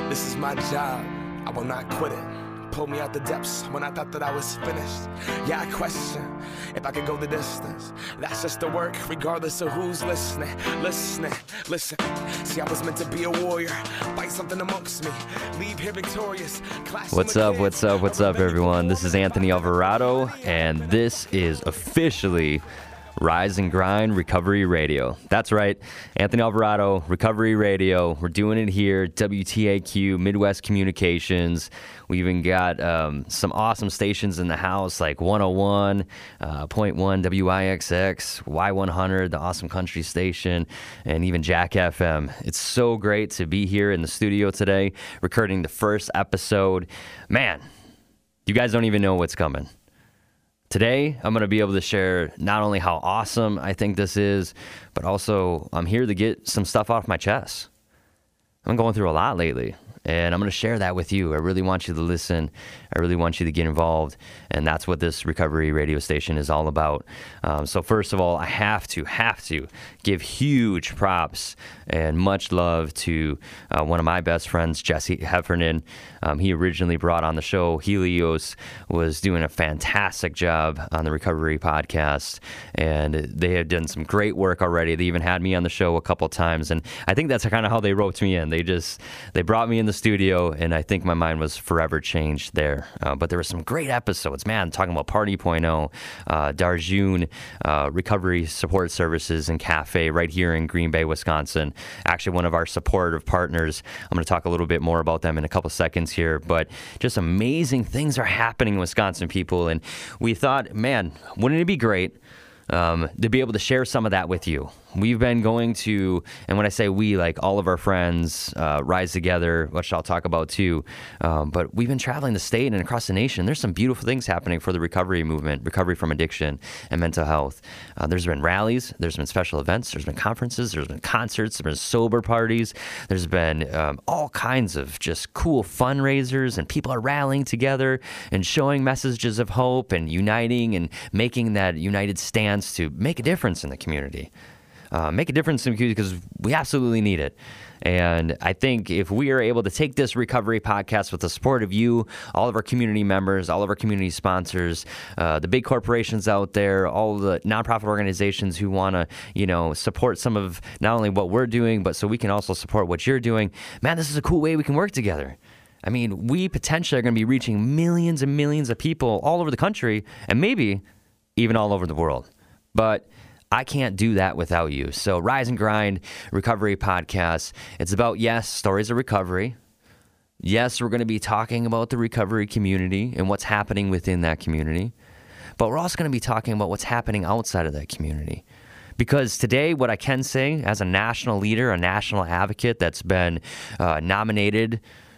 This is my job, I will not quit it. Pulled me out the depths when I thought that I was finished. Yeah, I question if I could go the distance. That's just the work, regardless of who's listening. Listen. See, I was meant to be a warrior, fight something amongst me, leave here victorious. What's up, everyone? This is Anthony Alvarado, and this is officially Rise and Grind Recovery Radio. That's right, Anthony Alvarado, Recovery Radio. We're doing it here, WTAQ, Midwest Communications. We even got some awesome stations in the house, like 101.1 WIXX, Y100, the awesome country station, and even Jack FM. It's so great to be here in the studio today, recording the first episode. Man, you guys don't even know what's coming. Today, I'm going to be able to share not only how awesome I think this is, but also I'm here to get some stuff off my chest. I'm going through a lot lately, and I'm going to share that with you. I really want you to listen. I really want you to get involved, and that's what this recovery radio station is all about. So first of all, I have to give huge props and much love to one of my best friends, Jesse Heffernan. He originally brought on the show. Helios was doing a fantastic job on the Recovery Podcast, and they have done some great work already. They even had me on the show a couple times, and I think that's kind of how they roped me in. They brought me in the studio, and I think my mind was forever changed there. But there were some great episodes, man, talking about Party.0, Darjun, Recovery Support Services and Cafe right here in Green Bay, Wisconsin. Actually, one of our supportive partners. I'm going to talk a little bit more about them in a couple seconds here, but just amazing things are happening in Wisconsin, people. And we thought, man, wouldn't it be great to be able to share some of that with you? We've been going to, and when I say we, like all of our friends, Rise Together, which I'll talk about too, but we've been traveling the state and across the nation. There's some beautiful things happening for the recovery movement, recovery from addiction and mental health. There's been rallies, there's been special events, there's been conferences, there's been concerts, there's been sober parties, there's been all kinds of just cool fundraisers, and people are rallying together and showing messages of hope and uniting and making that united stance to make a difference in the community. Make a difference in the community because we absolutely need it. And I think if we are able to take this recovery podcast with the support of you, all of our community members, all of our community sponsors, the big corporations out there, all of the nonprofit organizations who want to, support some of not only what we're doing, but so we can also support what you're doing. Man, this is a cool way we can work together. I mean, we potentially are going to be reaching millions and millions of people all over the country and maybe even all over the world. But I can't do that without you. So Rise and Grind Recovery Podcast. It's about, yes, stories of recovery. Yes, we're going to be talking about the recovery community and what's happening within that community. But we're also going to be talking about what's happening outside of that community. Because today, what I can say as a national leader, a national advocate that's been nominated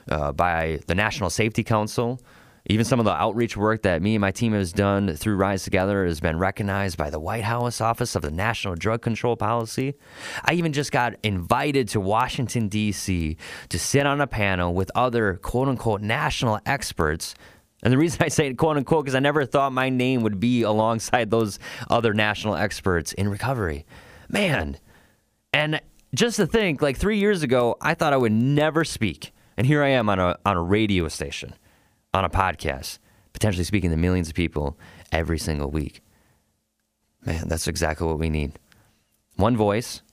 by the National Safety Council, even some of the outreach work that me and my team has done through Rise Together has been recognized by the White House Office of the National Drug Control Policy. I even just got invited to Washington, D.C. to sit on a panel with other quote-unquote national experts. And the reason I say quote-unquote because I never thought my name would be alongside those other national experts in recovery. Man, and just to think, like 3 years ago, I thought I would never speak. And here I am on a radio station, on a podcast, potentially speaking to millions of people every single week. Man, that's exactly what we need. One voice,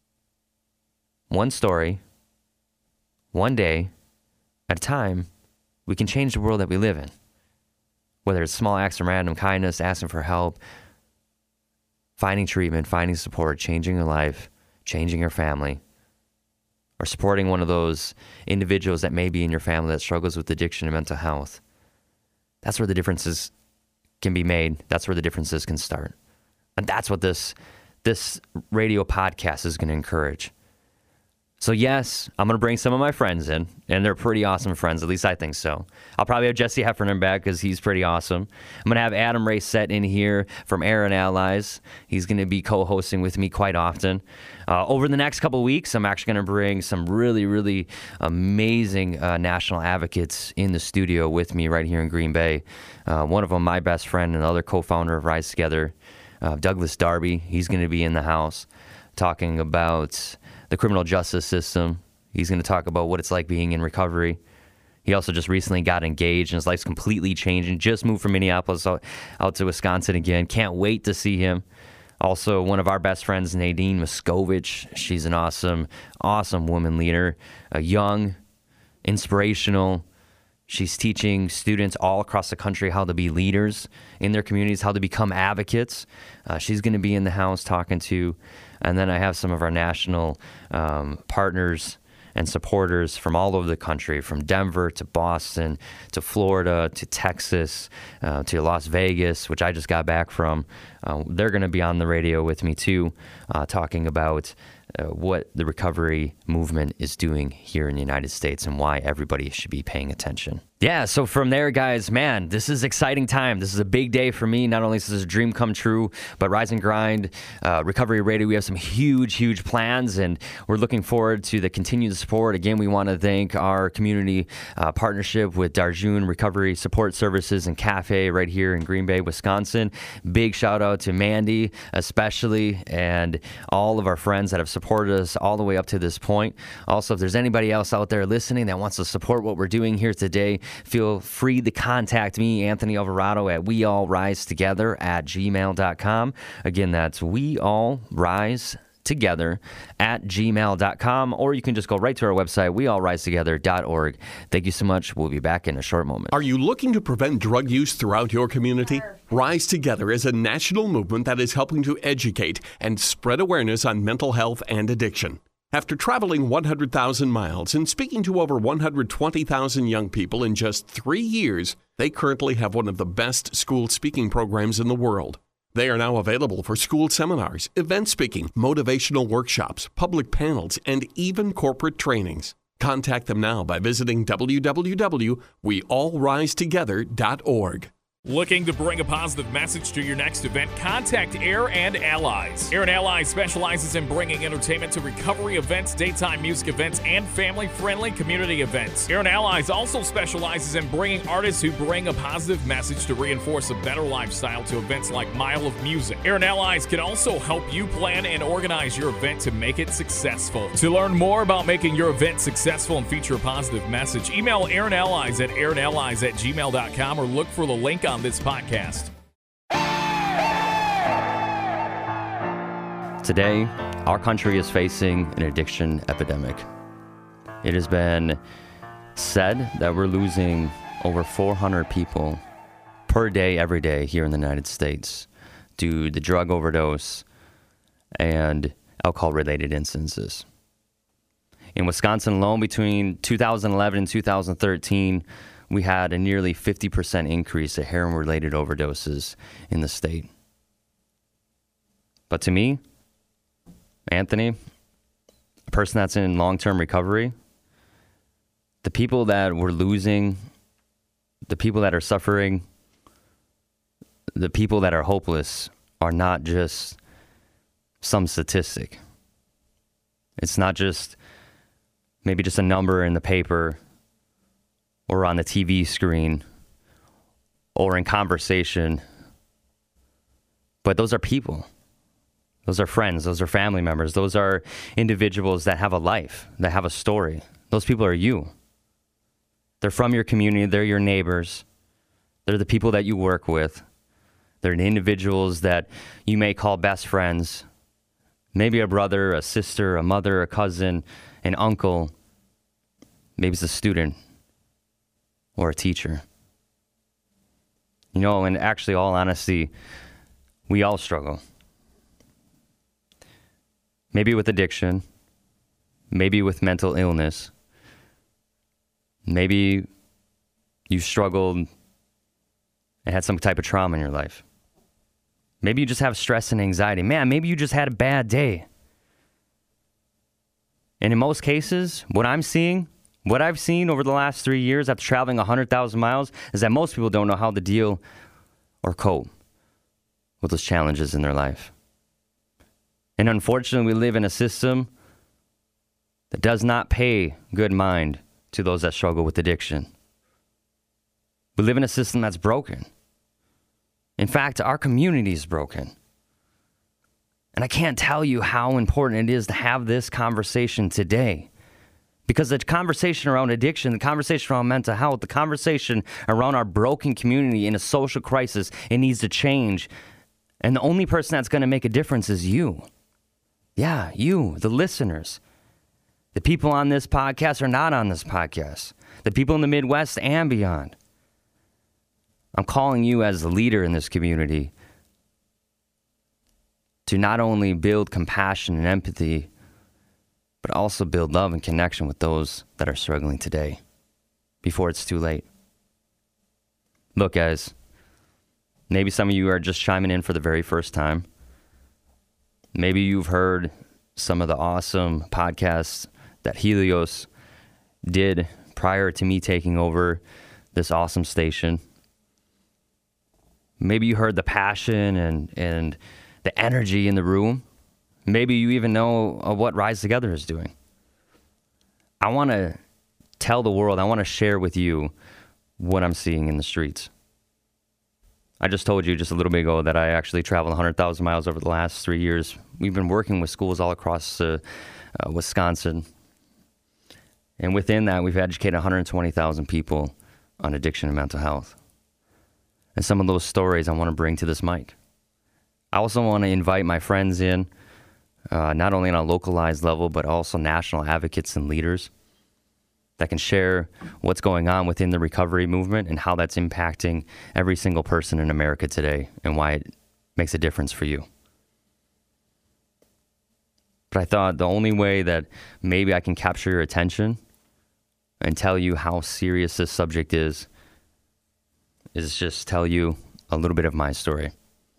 one story, one day at a time, we can change the world that we live in. Whether it's small acts of random kindness, asking for help, finding treatment, finding support, changing your life, changing your family, or supporting one of those individuals that may be in your family that struggles with addiction and mental health. That's where the differences can be made. That's where the differences can start. And that's what this radio podcast is going to encourage. So yes, I'm going to bring some of my friends in, and they're pretty awesome friends. At least I think so. I'll probably have Jesse Heffernan back because he's pretty awesome. I'm going to have Adam Racet in here from Aaron Allies. He's going to be co-hosting with me quite often. Over the next couple of weeks, I'm actually going to bring some really, really amazing national advocates in the studio with me right here in Green Bay. One of them, my best friend and other co-founder of Rise Together, Douglas Darby. He's going to be in the house talking about the criminal justice system He's going to talk about what it's like being in recovery. He also just recently got engaged, and his life's completely changing. Just moved from Minneapolis out to Wisconsin again. Can't wait to see him. Also, one of our best friends, Nadine Moskovich. She's an awesome woman leader, a young, inspirational. She's teaching students all across the country how to be leaders in their communities, how to become advocates. She's going to be in the house talking to. And then I have some of our national partners and supporters from all over the country, from Denver to Boston to Florida to Texas to Las Vegas, which I just got back from. They're going to be on the radio with me too, talking about what the recovery movement is doing here in the United States and why everybody should be paying attention. Yeah, so from there, guys, man, this is exciting time. This is a big day for me. Not only is this a dream come true, but Rise and Grind, Recovery Radio, we have some huge plans, and we're looking forward to the continued support. Again, we want to thank our community partnership with Darjun Recovery Support Services and Cafe right here in Green Bay, Wisconsin. Big shout out to Mandy, especially, and all of our friends that have supported us all the way up to this point. Also, if there's anybody else out there listening that wants to support what we're doing here today, feel free to contact me, Anthony Alvarado, at weallrisetogether@gmail.com. Again, that's weallrisetogether@gmail.com, or you can just go right to our website, weallrisetogether.org. Thank you so much. We'll be back in a short moment. Are you looking to prevent drug use throughout your community? Rise Together is a national movement that is helping to educate and spread awareness on mental health and addiction. After traveling 100,000 miles and speaking to over 120,000 young people in just 3 years, they currently have one of the best school speaking programs in the world. They are now available for school seminars, event speaking, motivational workshops, public panels, and even corporate trainings. Contact them now by visiting www.weallrisetogether.org. Looking to bring a positive message to your next event? Contact Air and Allies. Air and Allies specializes in bringing entertainment to recovery events, daytime music events, and family-friendly community events. Air and Allies also specializes in bringing artists who bring a positive message to reinforce a better lifestyle to events like Mile of Music. Air and Allies can also help you plan and organize your event to make it successful. To learn more about making your event successful and feature a positive message, email Air and Allies at airanallies@gmail.com or look for the link on this podcast. Today, our country is facing an addiction epidemic. It has been said that we're losing over 400 people per day, every day here in the United States due to drug overdose and alcohol-related instances. In Wisconsin alone, between 2011 and 2013, we had a nearly 50% increase of heroin-related overdoses in the state. But to me, Anthony, a person that's in long-term recovery, the people that we're losing, the people that are suffering, the people that are hopeless are not just some statistic. It's not just maybe just a number in the paper or on the TV screen, or in conversation. But those are people. Those are friends. Those are family members. Those are individuals that have a life, that have a story. Those people are you. They're from your community. They're your neighbors. They're the people that you work with. They're the individuals that you may call best friends. Maybe a brother, a sister, a mother, a cousin, an uncle. Maybe it's a student or a teacher. You know, in actually all honesty, we all struggle. Maybe with addiction, maybe with mental illness. Maybe you struggled and had some type of trauma in your life. Maybe you just have stress and anxiety. Man, maybe you just had a bad day. And in most cases, what I've seen over the last 3 years after traveling 100,000 miles is that most people don't know how to deal or cope with those challenges in their life. And unfortunately, we live in a system that does not pay good mind to those that struggle with addiction. We live in a system that's broken. In fact, our community is broken. And I can't tell you how important it is to have this conversation today, Because the conversation around addiction, the conversation around mental health, the conversation around our broken community in a social crisis, it needs to change. And the only person that's going to make a difference is you. Yeah, you, the listeners. The people on this podcast are not on this podcast. The people in the Midwest and beyond. I'm calling you as the leader in this community to not only build compassion and empathy, but also build love and connection with those that are struggling today before it's too late. Look, guys, maybe some of you are just chiming in for the very first time. Maybe you've heard some of the awesome podcasts that Helios did prior to me taking over this awesome station. Maybe you heard the passion and the energy in the room. Maybe you even know of what Rise Together is doing. I want to tell the world, I want to share with you what I'm seeing in the streets. I just told you just a little bit ago that I actually traveled 100,000 miles over the last 3 years. We've been working with schools all across Wisconsin. And within that, we've educated 120,000 people on addiction and mental health. And some of those stories I want to bring to this mic. I also want to invite my friends in, not only on a localized level, but also national advocates and leaders that can share what's going on within the recovery movement and how that's impacting every single person in America today and why it makes a difference for you. But I thought the only way that maybe I can capture your attention and tell you how serious this subject is just tell you a little bit of my story.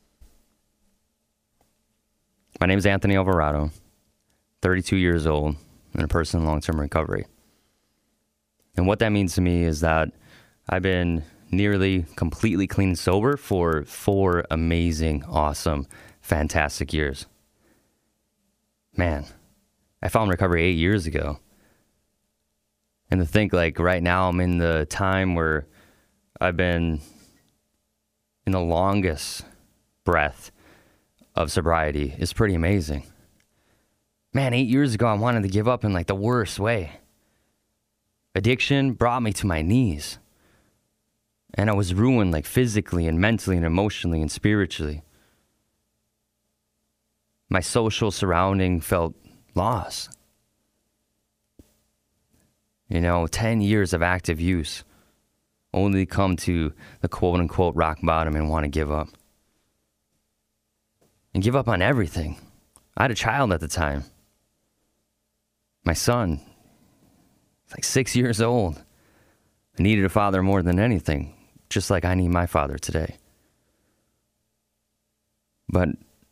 My name is Anthony Alvarado, 32 years old, and a person in long-term recovery. And what that means to me is that I've been nearly completely clean and sober for 4 amazing, awesome, fantastic years. Man, I found recovery 8 years ago. And to think like right now I'm in the time where I've been in the longest breath of sobriety is pretty amazing. Man, 8 years ago I wanted to give up in like the worst way. Addiction brought me to my knees. And I was ruined like physically and mentally and emotionally and spiritually. My social surrounding felt lost. 10 years of active use, only to come to the quote-unquote rock bottom and want to give up. And give up on everything. I had a child at the time. My son, like 6 years old. I needed a father more than anything, just like I need my father today. But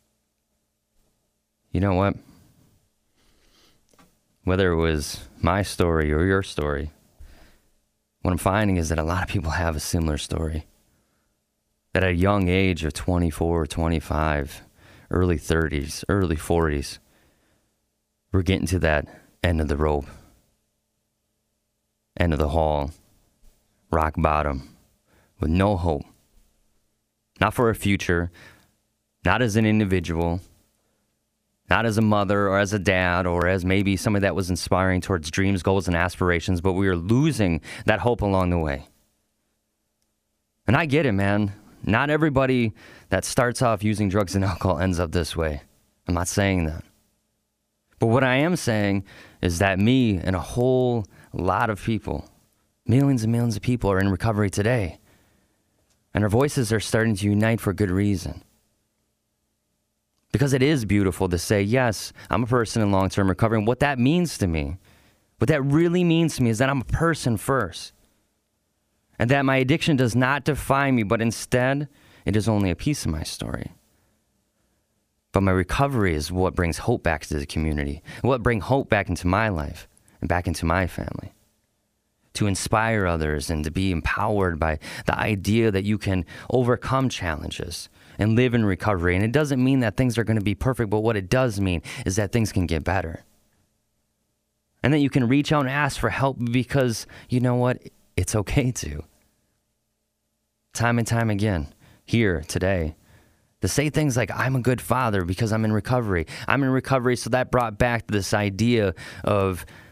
you know what? Whether it was my story or your story, what I'm finding is that a lot of people have a similar story. That at a young age of 24, 25, early 30s, early 40s, we're getting to that end of the rope, end of the hall, rock bottom, with no hope. Not for a future, not as an individual, not as a mother or as a dad or as maybe somebody that was inspiring towards dreams, goals, and aspirations, but we were losing that hope along the way. And I get it, man. Not everybody that starts off using drugs and alcohol ends up this way. I'm not saying that. But what I am saying is that me and a whole lot of people, millions and millions of people are in recovery today. And our voices are starting to unite for good reason. Because it is beautiful to say, yes, I'm a person in long-term recovery. And what that means to me, what that really means to me is that I'm a person first. And that my addiction does not define me, but instead, it is only a piece of my story. But my recovery is what brings hope back to the community, what brings hope back into my life and back into my family. To inspire others and to be empowered by the idea that you can overcome challenges and live in recovery. And it doesn't mean that things are going to be perfect, but what it does mean is that things can get better. And that you can reach out and ask for help because, you know what? It's okay to. Time and time again, here, today, to say things like, I'm a good father because I'm in recovery. I'm in recovery, so that brought back this idea of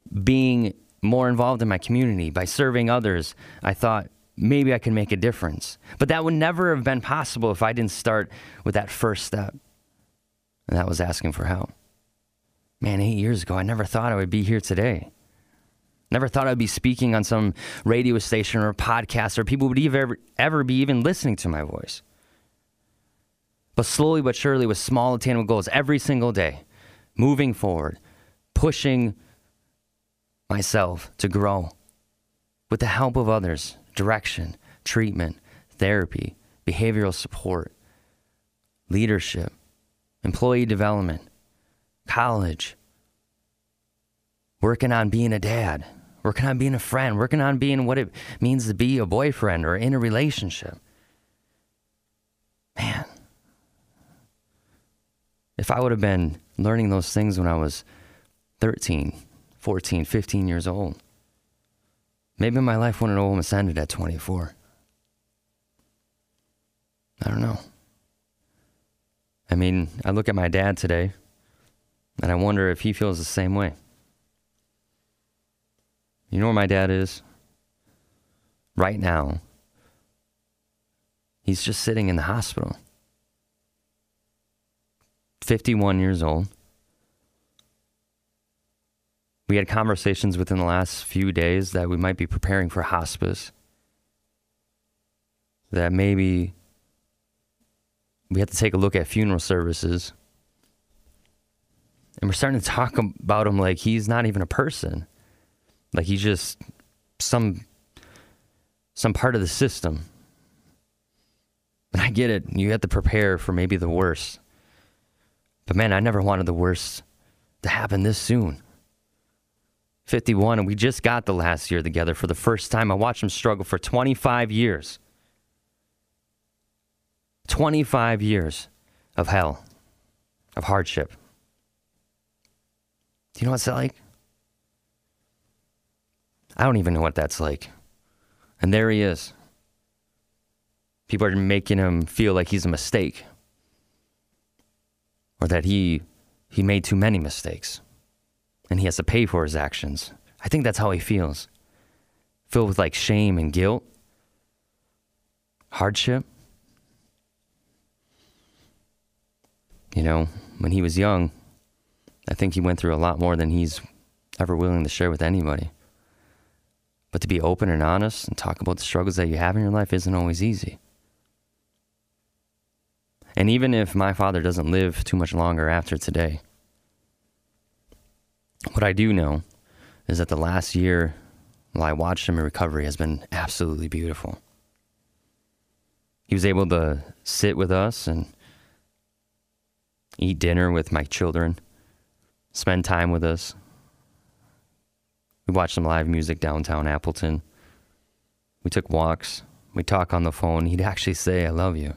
being more involved in my community, by serving others, I thought maybe I could make a difference. But that would never have been possible if I didn't start with that first step. And that was asking for help. Man, 8 years ago, I never thought I would be here today. Never thought I'd be speaking on some radio station or a podcast, or people would ever be even listening to my voice. But slowly but surely, with small attainable goals every single day, moving forward, pushing myself to grow with the help of others, direction, treatment, therapy, behavioral support, leadership, employee development, college, working on being a dad, working on being a friend, working on being what it means to be a boyfriend or in a relationship. Man, if I would have been learning those things when I was 13, 14, 15 years old, maybe my life wouldn't have almost ended at 24. I don't know. I mean, I look at my dad today, and I wonder if he feels the same way. You know where my dad is? Right now, he's just sitting in the hospital. 51 years old. We had conversations within the last few days that we might be preparing for hospice. That maybe we have to take a look at funeral services. And we're starting to talk about him like he's not even a person. Like he's just some part of the system. And I get it. You have to prepare for maybe the worst. But man, I never wanted the worst to happen this soon. 51, and we just got the last year together for the first time. I watched him struggle for 25 years. 25 years of hell, of hardship. Do you know what it's like? I don't even know what that's like. And there he is. People are making him feel like he's a mistake. Or that he made too many mistakes. And he has to pay for his actions. I think that's how he feels. Filled with like shame and guilt. Hardship. You know, when he was young, I think he went through a lot more than he's ever willing to share with anybody. But to be open and honest and talk about the struggles that you have in your life isn't always easy. And even if my father doesn't live too much longer after today, what I do know is that the last year while I watched him in recovery has been absolutely beautiful. He was able to sit with us and eat dinner with my children, spend time with us. We watched some live music downtown Appleton. We took walks. We'd talk on the phone. He'd actually say, "I love you."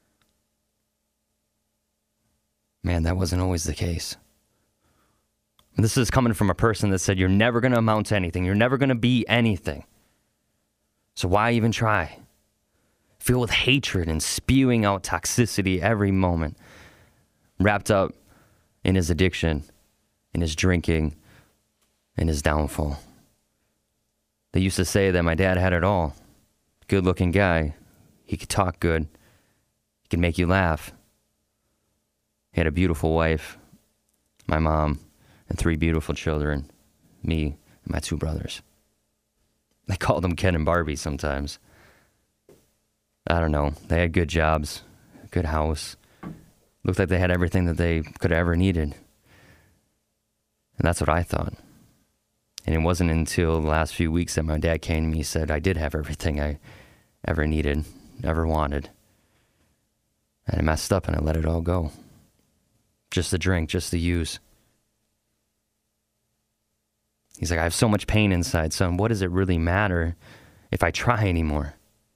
Man, that wasn't always the case. And this is coming from a person that said, you're never going to amount to anything. You're never going to be anything. So why even try? Filled with hatred and spewing out toxicity every moment. Wrapped up in his addiction, in his drinking, in his downfall. They used to say that my dad had it all. Good-looking guy. He could talk good. He could make you laugh. He had a beautiful wife, my mom, and 3 beautiful children, me and my 2 brothers. They called them Ken and Barbie sometimes. I don't know. They had good jobs, good house. Looked like they had everything that they could have ever needed. And that's what I thought. And it wasn't until the last few weeks that my dad came to me and said I did have everything I ever needed, ever wanted. And I messed up and I let it all go. Just the drink, just the use. He's like, I have so much pain inside, son. What does it really matter if I try anymore?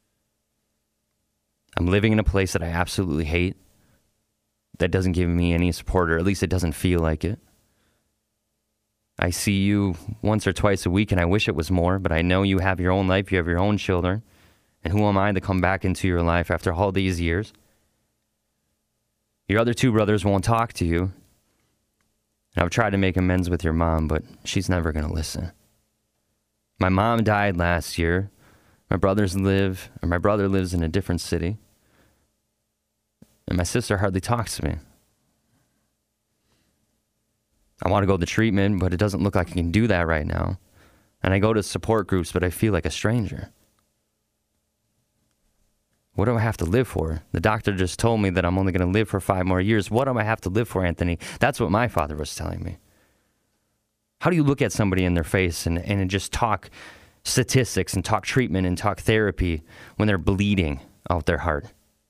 I'm living in a place that I absolutely hate, that doesn't give me any support, or at least it doesn't feel like it. I see you once or twice a week, and I wish it was more, but I know you have your own life, you have your own children, and who am I to come back into your life after all these years? Your other 2 brothers won't talk to you. And I've tried to make amends with your mom, but she's never going to listen. My mom died last year. My brother lives in a different city. And my sister hardly talks to me. I want to go to treatment, but it doesn't look like I can do that right now. And I go to support groups, but I feel like a stranger. What do I have to live for? The doctor just told me that I'm only going to live for 5 more years. What do I have to live for, Anthony? That's what my father was telling me. How do you look at somebody in their face and just talk statistics and talk treatment and talk therapy when they're bleeding out their heart?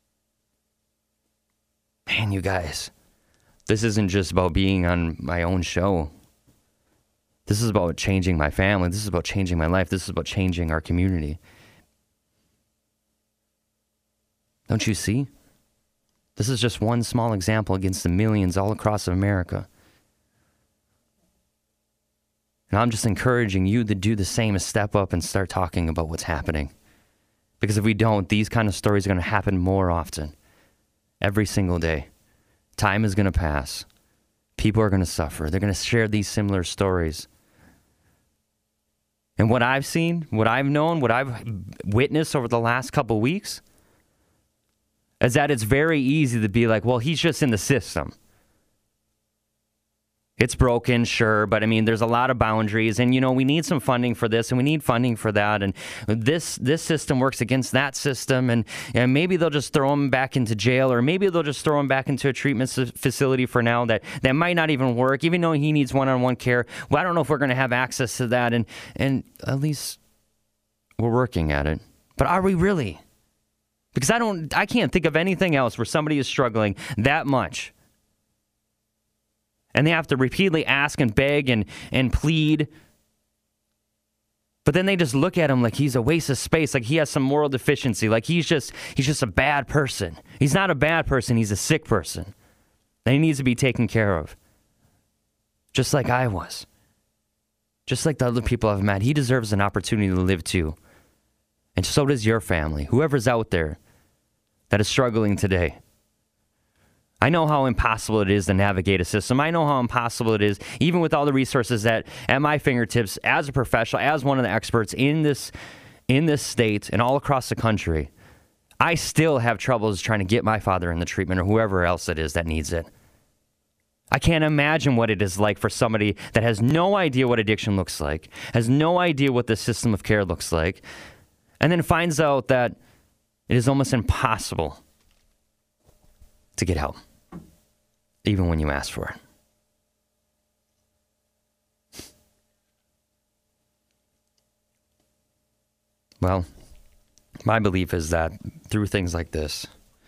Man, you guys, this isn't just about being on my own show. This is about changing my family. This is about changing my life. This is about changing our community. Don't you see? This is just one small example against the millions all across America. And I'm just encouraging you to do the same, and step up and start talking about what's happening. Because if we don't, these kind of stories are going to happen more often. Every single day. Time is going to pass. People are going to suffer. They're going to share these similar stories. And what I've seen, what I've known, what I've witnessed over the last couple of weeks is that it's very easy to be like, well, he's just in the system. It's broken, sure, but I mean, there's a lot of boundaries, and we need some funding for this, and we need funding for that, and this system works against that system, and maybe they'll just throw him back into jail, or maybe they'll just throw him back into a treatment facility for now that might not even work, even though he needs one-on-one care. Well, I don't know if we're going to have access to that, and at least we're working at it. But are we really? Because I can't think of anything else where somebody is struggling that much. And they have to repeatedly ask and beg and plead. But then they just look at him like he's a waste of space, like he has some moral deficiency, like he's just a bad person. He's not a bad person, he's a sick person. And he needs to be taken care of. Just like I was. Just like the other people I've met. He deserves an opportunity to live too. And so does your family, whoever's out there that is struggling today. I know how impossible it is to navigate a system. I know how impossible it is, even with all the resources at my fingertips, as a professional, as one of the experts in this state and all across the country. I still have troubles trying to get my father in the treatment, or whoever else it is that needs it. I can't imagine what it is like for somebody that has no idea what addiction looks like, has no idea what the system of care looks like, and then finds out that it is almost impossible to get help, even when you ask for it. Well, my belief is that through things like this,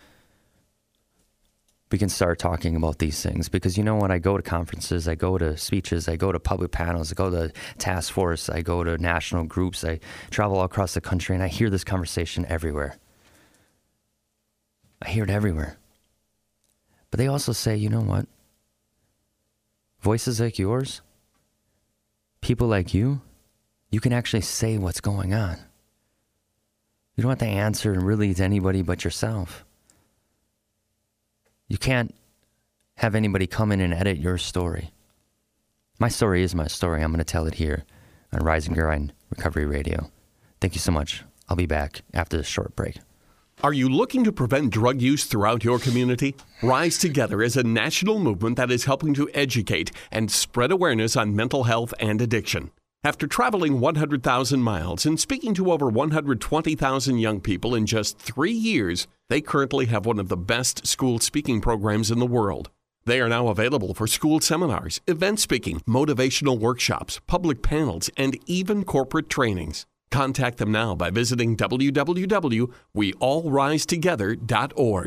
we can start talking about these things. Because you know what? I go to conferences, I go to speeches, I go to public panels, I go to task force, I go to national groups, I travel all across the country, and I hear this conversation everywhere. I hear it everywhere. But they also say, you know what? Voices like yours, people like you can actually say what's going on. You don't have to answer really to anybody but yourself. You can't have anybody come in and edit your story. My story is my story. I'm going to tell it here on Rise and Grind Recovery Radio. Thank you so much. I'll be back after this short break. Are you looking to prevent drug use throughout your community? Rise Together is a national movement that is helping to educate and spread awareness on mental health and addiction. After traveling 100,000 miles and speaking to over 120,000 young people in just 3 years, they currently have one of the best school speaking programs in the world. They are now available for school seminars, event speaking, motivational workshops, public panels, and even corporate trainings. Contact them now by visiting www.weallrisetogether.org.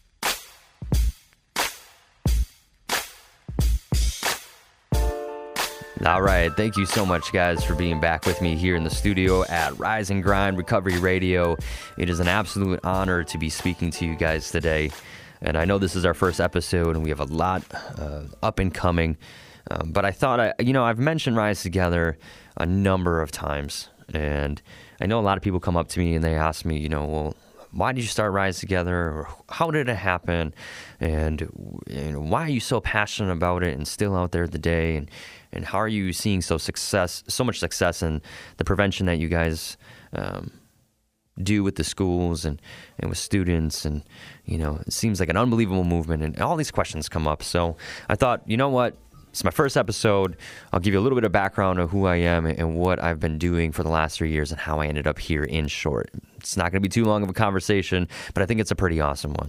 All right. Thank you so much, guys, for being back with me here in the studio at Rise and Grind Recovery Radio. It is an absolute honor to be speaking to you guys today. And I know this is our first episode, and we have a lot up and coming. But I thought, I've mentioned Rise Together a number of times. And I know a lot of people come up to me and they ask me, well, why did you start Rise Together? Or how did it happen? And why are you so passionate about it and still out there today? And how are you seeing so much success in the prevention that you guys do with the schools and with students? And, it seems like an unbelievable movement, and all these questions come up. So I thought, you know what? It's my first episode. I'll give you a little bit of background of who I am and what I've been doing for the last 3 years and how I ended up here in short. It's not going to be too long of a conversation, but I think it's a pretty awesome one.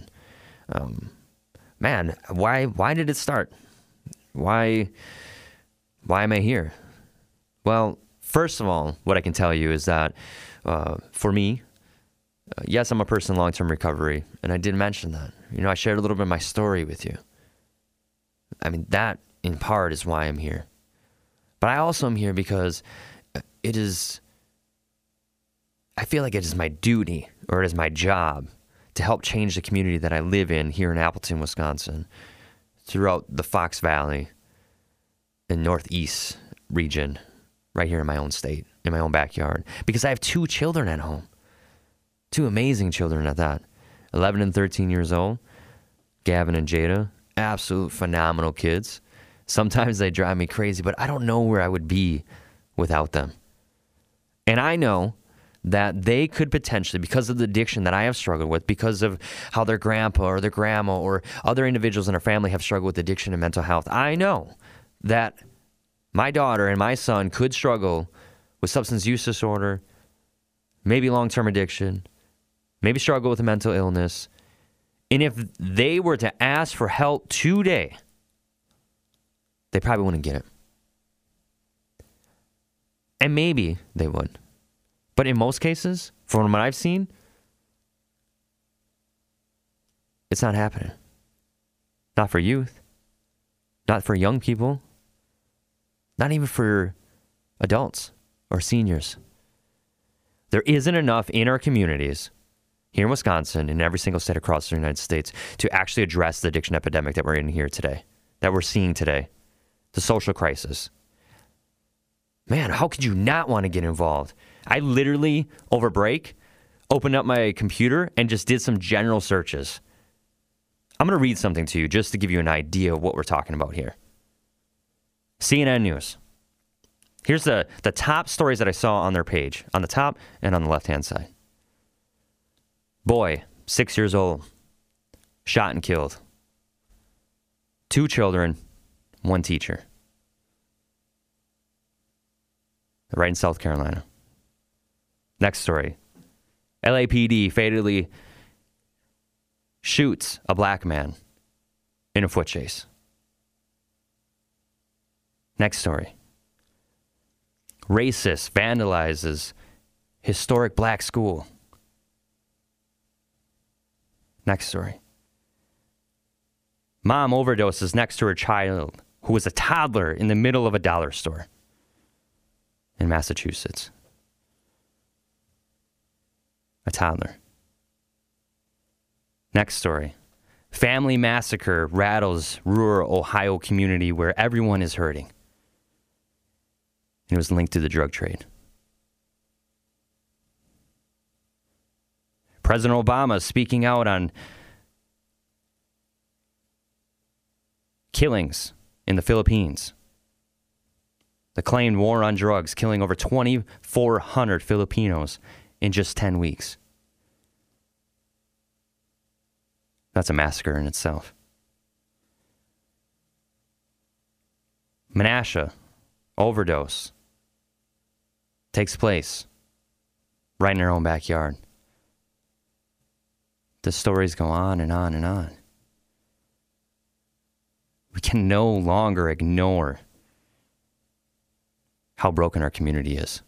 Man, why did it start? Why am I here? Well, first of all, what I can tell you is that for me, yes, I'm a person in long-term recovery, and I did mention that. I shared a little bit of my story with you. I mean, that in part is why I'm here. But I also am here because I feel like it is my duty, or it is my job, to help change the community that I live in here in Appleton, Wisconsin, throughout the Fox Valley and Northeast region, right here in my own state, in my own backyard. Because I have 2 children at home. 2 amazing children at that. 11 and 13 years old. Gavin and Jada. Absolute phenomenal kids. Sometimes they drive me crazy, but I don't know where I would be without them. And I know that they could potentially, because of the addiction that I have struggled with, because of how their grandpa or their grandma or other individuals in our family have struggled with addiction and mental health, I know that my daughter and my son could struggle with substance use disorder, maybe long-term addiction, maybe struggle with a mental illness. And if they were to ask for help today, they probably wouldn't get it. And maybe they would. But in most cases, from what I've seen, it's not happening. Not for youth. Not for young people. Not even for adults or seniors. There isn't enough in our communities, here in Wisconsin, in every single state across the United States, to actually address the addiction epidemic that we're in here today, that we're seeing today, the social crisis. Man, how could you not want to get involved? I literally, over break, opened up my computer and just did some general searches. I'm going to read something to you just to give you an idea of what we're talking about here. CNN News. Here's the top stories that I saw on their page, on the top and on the left-hand side. Boy, 6 years old, shot and killed. 2 children, 1 teacher. Right in South Carolina. Next story. LAPD fatally shoots a black man in a foot chase. Next story. Racist vandalizes historic black school. Next story. Mom overdoses next to her child, who was a toddler, in the middle of a dollar store in Massachusetts. A toddler. Next story. Family massacre rattles rural Ohio community where everyone is hurting. And it was linked to the drug trade. President Obama speaking out on killings in the Philippines. The claimed war on drugs, killing over 2,400 Filipinos in just 10 weeks. That's a massacre in itself. Menasha, overdose, takes place right in our own backyard. The stories go on and on and on. We can no longer ignore how broken our community is.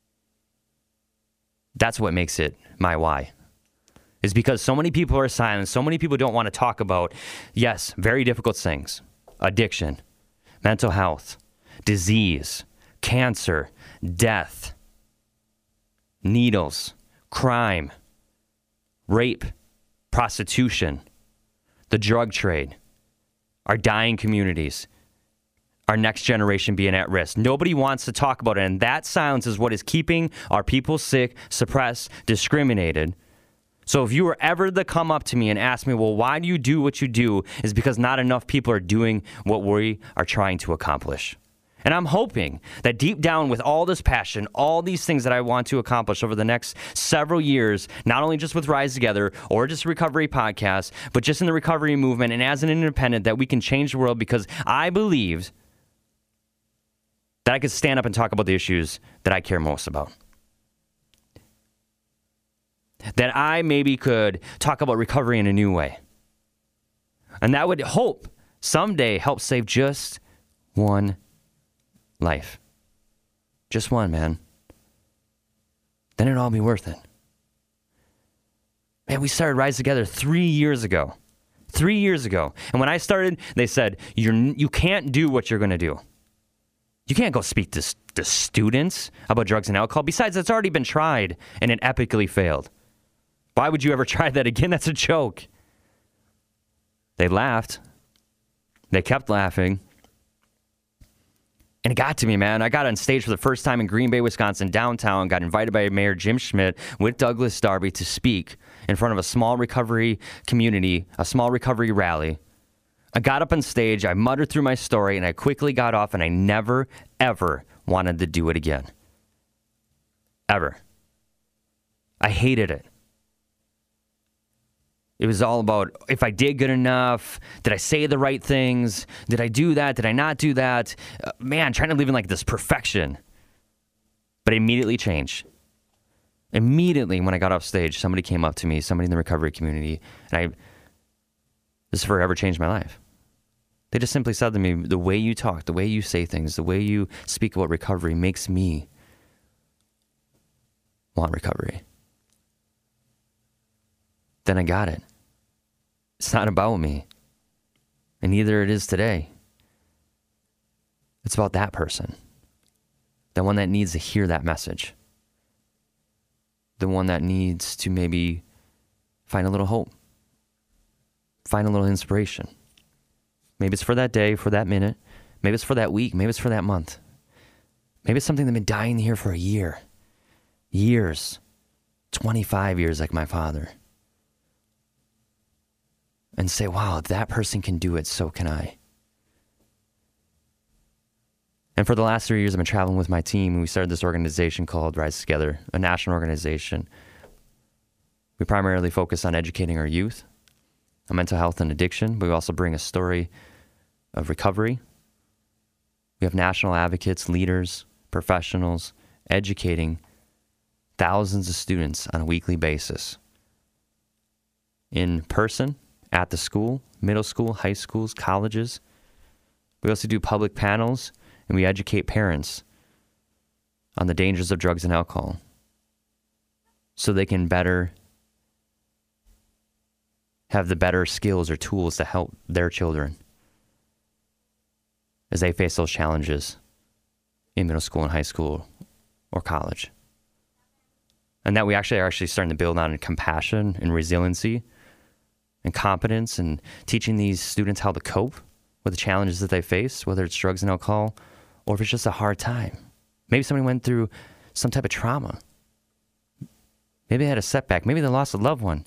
That's what makes it my why. Is because so many people are silent. So many people don't want to talk about, yes, very difficult things. Addiction, mental health, disease, cancer, death, needles, crime, rape, prostitution, the drug trade, our dying communities, our next generation being at risk. Nobody wants to talk about it, and that silence is what is keeping our people sick, suppressed, discriminated, So if you were ever to come up to me and ask me, well, why do you do what you do, is because not enough people are doing what we are trying to accomplish. And I'm hoping that deep down with all this passion, all these things that I want to accomplish over the next several years, not only just with Rise Together or just Recovery Podcast, but just in the recovery movement and as an independent, that we can change the world, because I believe that I could stand up and talk about the issues that I care most about. That I maybe could talk about recovery in a new way. And that would hope someday help save just one life. Just one, man. Then it'd all be worth it. Man, we started Rise Together 3 years ago. 3 years ago. And when I started, they said, you can't do what you're going to do. You can't go speak to students about drugs and alcohol. Besides, it's already been tried and it epically failed. Why would you ever try that again? That's a joke. They laughed. They kept laughing. And it got to me, man. I got on stage for the first time in Green Bay, Wisconsin, downtown, got invited by Mayor Jim Schmidt with Douglas Darby to speak in front of a small recovery community, a small recovery rally. I got up on stage, I muttered through my story, and I quickly got off, and I never, ever wanted to do it again. Ever. I hated it. It was all about if I did good enough, did I say the right things, did I do that, did I not do that? Man, trying to live in like this perfection. But it immediately changed. Immediately when I got off stage, somebody came up to me, somebody in the recovery community, and this forever changed my life. They just simply said to me, the way you talk, the way you say things, the way you speak about recovery makes me want recovery. Then I got it. It's not about me. And neither it is today. It's about that person. The one that needs to hear that message. The one that needs to maybe find a little hope. Find a little inspiration. Maybe it's for that day, for that minute. Maybe it's for that week. Maybe it's for that month. Maybe it's something that's been dying here for a year. Years. 25 years like my father. And say, wow, if that person can do it, so can I. And for the last 3 years, I've been traveling with my team, and we started this organization called Rise Together, a national organization. We primarily focus on educating our youth on mental health and addiction, but we also bring a story of recovery. We have national advocates, leaders, professionals, educating thousands of students on a weekly basis. In person, at the school, middle school, high schools, colleges. We also do public panels, and we educate parents on the dangers of drugs and alcohol so they can better have the better skills or tools to help their children as they face those challenges in middle school and high school or college. And that we are actually starting to build on compassion and resiliency and competence, and teaching these students how to cope with the challenges that they face, whether it's drugs and alcohol, or if it's just a hard time. Maybe somebody went through some type of trauma. Maybe they had a setback. Maybe they lost a loved one.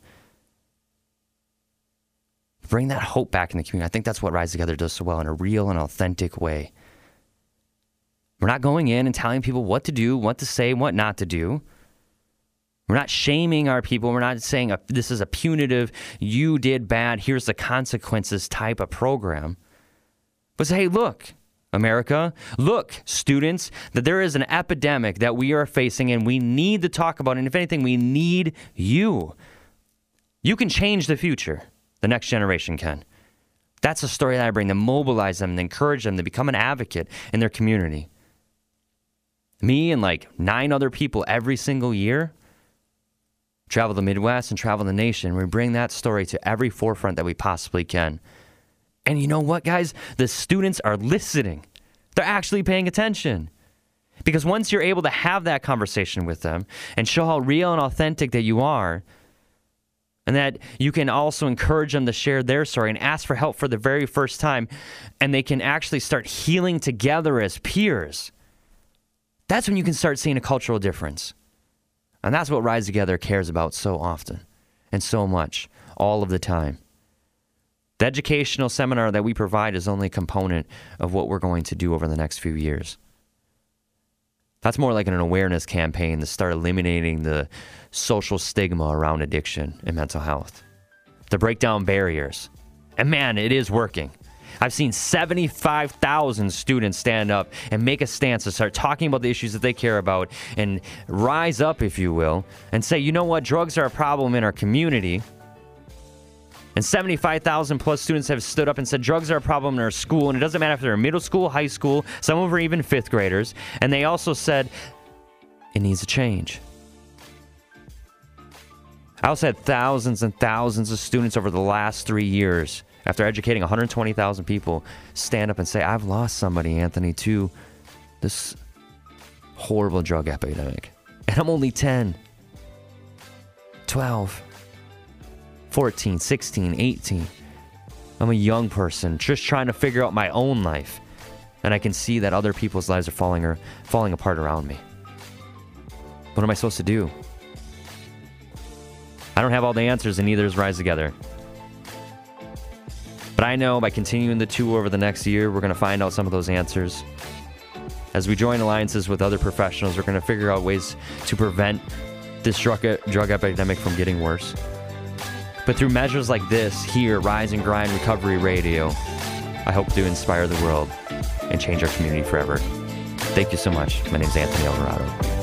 Bring that hope back in the community. I think that's what Rise Together does so well, in a real and authentic way. We're not going in and telling people what to do, what to say, what not to do. We're not shaming our people. We're not saying this is a punitive, you did bad, here's the consequences type of program. But say, hey, look, America, look, students, that there is an epidemic that we are facing and we need to talk about. And if anything, we need you. You can change the future. The next generation can. That's a story that I bring to mobilize them and encourage them to become an advocate in their community. Me and like 9 other people every single year travel the Midwest and travel the nation. We bring that story to every forefront that we possibly can. And you know what, guys? The students are listening. They're actually paying attention. Because once you're able to have that conversation with them and show how real and authentic that you are, and that you can also encourage them to share their story and ask for help for the very first time, and they can actually start healing together as peers, that's when you can start seeing a cultural difference. And that's what Rise Together cares about so often. and so much, all of the time. The educational seminar that we provide is only a component of what we're going to do over the next few years. That's more like an awareness campaign to start eliminating the social stigma around addiction and mental health, to break down barriers. And man, it is working. I've seen 75,000 students stand up and make a stance to start talking about the issues that they care about and rise up, if you will, and say, you know what, drugs are a problem in our community. And 75,000 plus students have stood up and said drugs are a problem in our school, and it doesn't matter if they're in middle school, high school, some of them are even fifth graders. And they also said it needs to change. I also had thousands and thousands of students over the last 3 years, after educating 120,000 people, stand up and say, I've lost somebody, Anthony, to this horrible drug epidemic. And I'm only 10, 12, 14, 16, 18. I'm a young person just trying to figure out my own life. And I can see that other people's lives are falling apart around me. What am I supposed to do? I don't have all the answers, and neither is Rise Together. But I know by continuing the tour over the next year, we're going to find out some of those answers. As we join alliances with other professionals, we're going to figure out ways to prevent this drug epidemic from getting worse. But through measures like this, here, Rise and Grind Recovery Radio, I hope to inspire the world and change our community forever. Thank you so much. My name is Anthony Alvarado.